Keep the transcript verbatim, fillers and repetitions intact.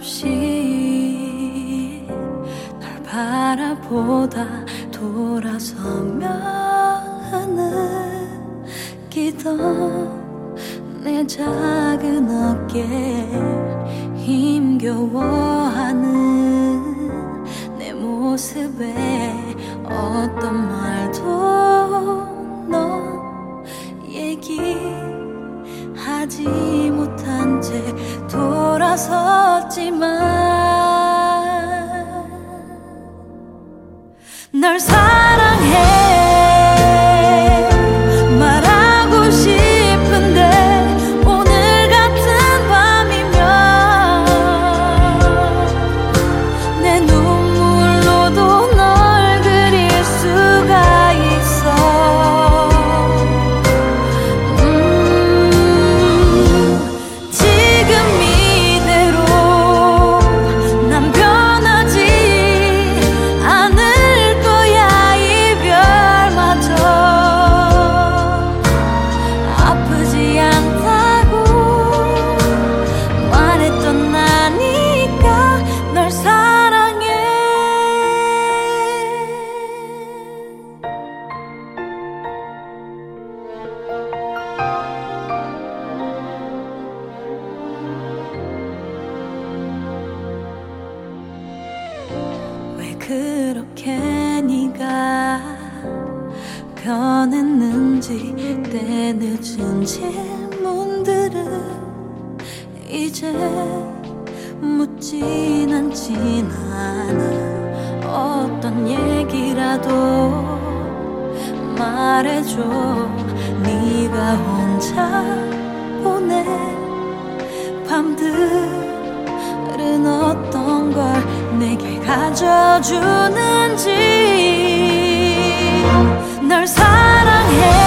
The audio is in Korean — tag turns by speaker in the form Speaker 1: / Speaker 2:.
Speaker 1: 없이 널 바라보다 돌아서면 느끼던 내 작은 어깨 힘겨워하는 내 모습에 어떤 말도 너 얘기하지 못한 채 돌아섰지만 널 사랑해 말하고 싶은데 오늘 같은 밤이면 내 눈물로도 널 그릴 수가 있어. 음, 지금 이대로 난 변하지 않을 거야. 이별마저 아프지 않다고 말했던 나니까 널 사랑해. 왜 그렇게 네가 변했는지 때늦은 질문들은 이제 묻진 않진 않아. 어떤 얘기라도 말해줘. 네가 혼자 보낸 밤들은 어떤 걸 내게 가져주는지. 널 사랑해